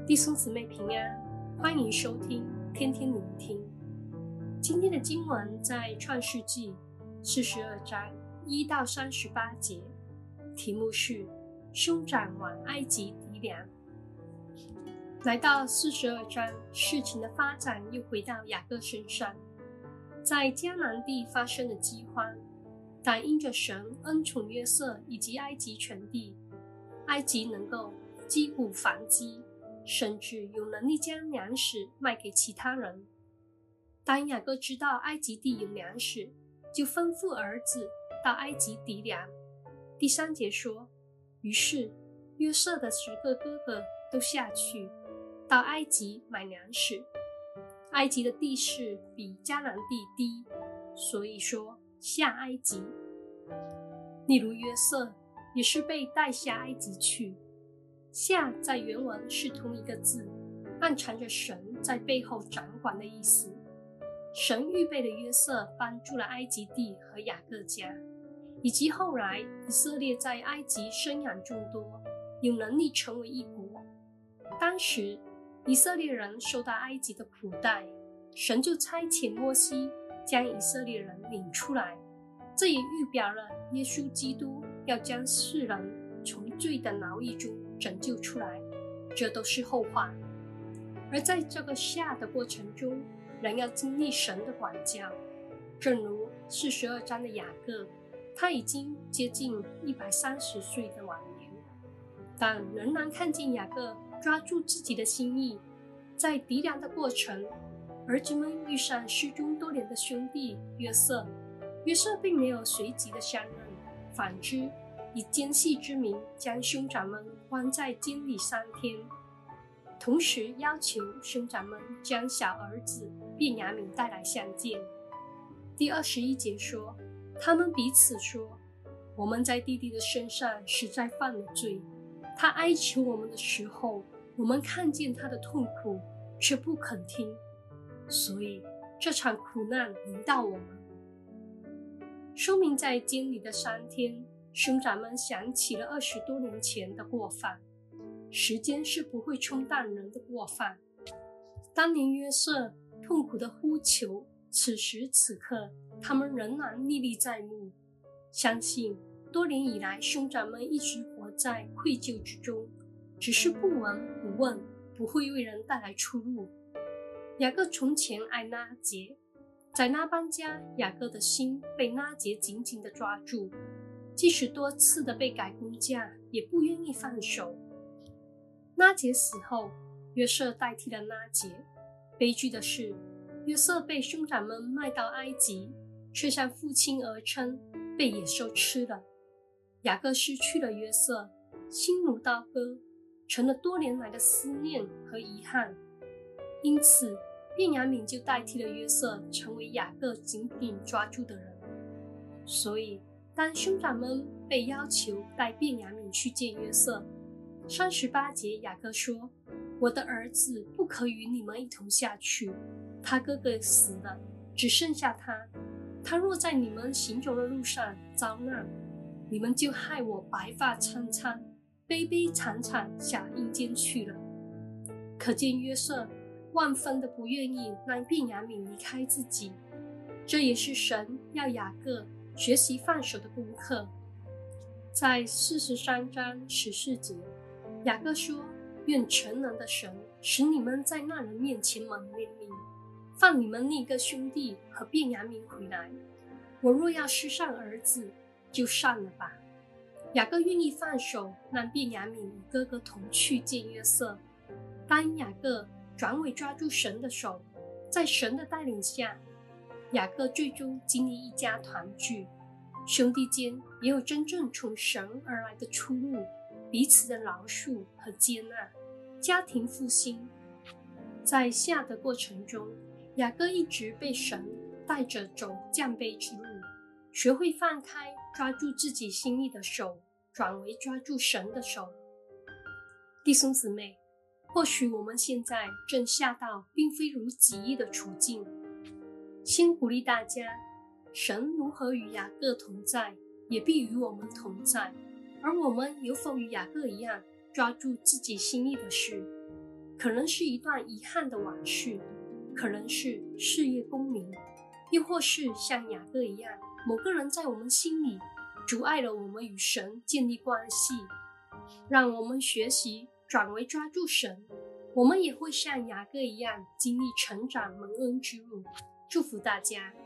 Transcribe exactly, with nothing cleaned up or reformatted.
弟兄姊妹平安，欢迎收听天天聆听。今天的经文在创世纪四十二章一到三十八节，题目是兄长往埃及籴粮。来到四十二章，事情的发展又回到雅各身上。在迦南地发生了饥荒，但因着神恩宠约瑟以及埃及全地，埃及能够击鼓防饥，甚至有能力将粮食卖给其他人。当雅各知道埃及地有粮食，就吩咐儿子到埃及籴粮。第三节说，于是约瑟的十个哥哥都下去，到埃及买粮食。埃及的地势比迦南地低，所以说下埃及。例如约瑟也是被带下埃及去，下在原文是同一个字，暗藏着神在背后掌管的意思。神预备了约瑟，帮助了埃及地和雅各家，以及后来以色列在埃及生养众多，有能力成为一国。当时以色列人受到埃及的苦待，神就差遣摩西将以色列人领出来。这也预表了耶稣基督要将世人从罪的劳役中拯救出来，这都是后话。而在这个下的过程中，人要经历神的管教。正如四十二章的雅各，他已经接近一百三十岁的晚年，但仍然看见雅各抓住自己的心意。在籴粮的过程，儿子们遇上失踪多年的兄弟约瑟，约瑟并没有随即的相认，反之以奸细之名将兄长们关在监里三天，同时要求兄长们将小儿子便雅悯带来相见。第二十一节说，他们彼此说，我们在弟弟的身上实在犯了罪，他哀求我们的时候，我们看见他的痛苦，却不肯听，所以这场苦难临到我们。说明在监里的三天，兄长们想起了二十多年前的过犯。时间是不会冲淡人的过犯。当年约瑟痛苦的呼求，此时此刻他们仍然历历在目。相信多年以来，兄长们一直活在愧疚之中，只是不闻不问，不会为人带来出路。雅各从前爱拉结，在拉班家，雅各的心被拉结紧紧地抓住，即使多次的被改工价，也不愿意放手。拉结死后，约瑟代替了拉结。悲剧的是，约瑟被兄长们卖到埃及，却向父亲而称，被野兽吃了。雅各失去了约瑟，心如刀割，成了多年来的思念和遗憾。因此便雅悯就代替了约瑟，成为雅各紧紧抓住的人。所以当兄长们被要求带便雅悯去见约瑟，三十八节雅各说，我的儿子不可与你们一同下去，他哥哥死了，只剩下他，他若在你们行走的路上遭难，你们就害我白发苍苍，悲悲惨惨下阴间去了。可见约瑟万分的不愿意让便雅悯离开自己，这也是神要雅各学习放手的功课。在四十三章十四节，雅各说，愿全能的神使你们在那人面前蒙怜悯，放你们另一个兄弟和便雅悯回来。我若要失散儿子，就散了吧。雅各愿意放手，让便雅悯与哥哥同去见约瑟。当雅各转为抓住神的手，在神的带领下，雅各最终经历一家团聚，兄弟间也有真正从神而来的出路，彼此的饶恕和接纳，家庭复兴。在下的过程中，雅各一直被神带着走降卑之路，学会放开抓住自己心意的手，转为抓住神的手。弟兄姊妹，或许我们现在正下到并非如己意的处境，先鼓励大家，神如何与雅各同在，也必与我们同在。而我们有否与雅各一样抓住自己心意的事？ 可能是一段遗憾的往事，可能是事业功名，又或是像雅各一样，某个人在我们心里阻碍了我们与神建立关系。让我们学习转为抓住神，我们也会像雅各一样经历成长蒙恩之路。祝福大家。